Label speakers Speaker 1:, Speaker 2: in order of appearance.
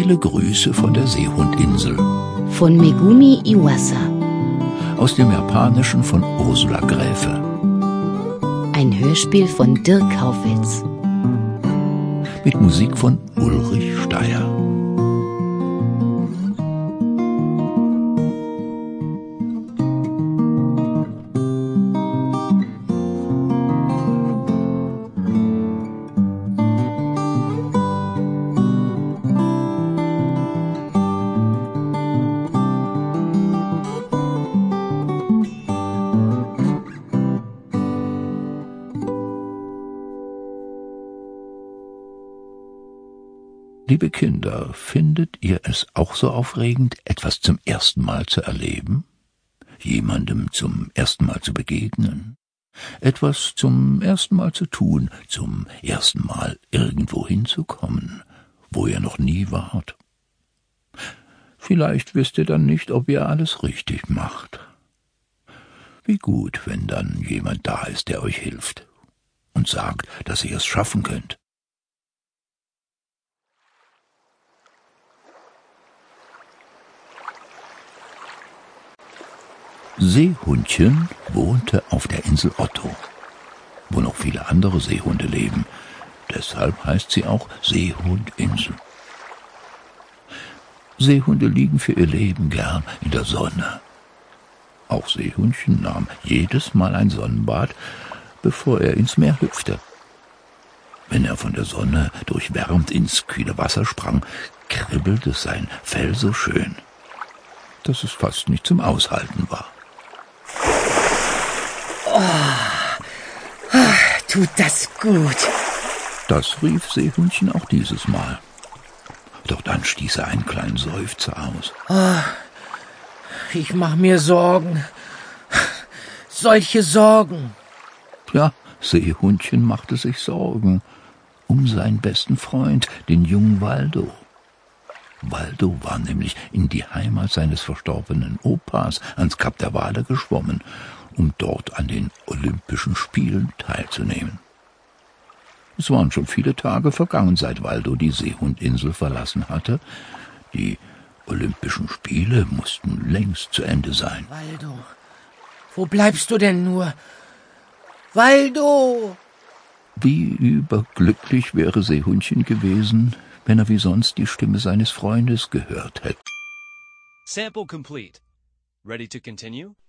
Speaker 1: Viele Grüße von der Seehundinsel.
Speaker 2: Von Megumi Iwasa.
Speaker 1: Aus dem Japanischen von Ursula Gräfe.
Speaker 2: Ein Hörspiel von Dirk Haufitz.
Speaker 1: Mit Musik von Ulrich Steier. Liebe Kinder, findet ihr es auch so aufregend, etwas zum ersten Mal zu erleben? Jemandem zum ersten Mal zu begegnen? Etwas zum ersten Mal zu tun, zum ersten Mal irgendwo hinzukommen, wo ihr noch nie wart? Vielleicht wisst ihr dann nicht, ob ihr alles richtig macht. Wie gut, wenn dann jemand da ist, der euch hilft und sagt, dass ihr es schaffen könnt. Seehundchen wohnte auf der Insel Otto, wo noch viele andere Seehunde leben. Deshalb heißt sie auch Seehundinsel. Seehunde liegen für ihr Leben gern in der Sonne. Auch Seehundchen nahm jedes Mal ein Sonnenbad, bevor er ins Meer hüpfte. Wenn er von der Sonne durchwärmt ins kühle Wasser sprang, kribbelte sein Fell so schön, dass es fast nicht zum Aushalten war.
Speaker 3: Tut das gut.
Speaker 1: Das rief Seehundchen auch dieses Mal. Doch dann stieß er einen kleinen Seufzer aus.
Speaker 3: Ich mach mir Sorgen. Solche Sorgen.
Speaker 1: Ja, Seehundchen machte sich Sorgen um seinen besten Freund, den jungen Waldo. Waldo war nämlich in die Heimat seines verstorbenen Opas ans Kap der Wale geschwommen, um dort an den Olympischen Spielen teilzunehmen. Es waren schon viele Tage vergangen, seit Waldo die Seehundinsel verlassen hatte. Die Olympischen Spiele mussten längst zu Ende sein.
Speaker 3: Waldo, wo bleibst du denn nur? Waldo!
Speaker 1: Wie überglücklich wäre Seehundchen gewesen, wenn er wie sonst die Stimme seines Freundes gehört hätte.
Speaker 4: Sample complete. Ready to continue?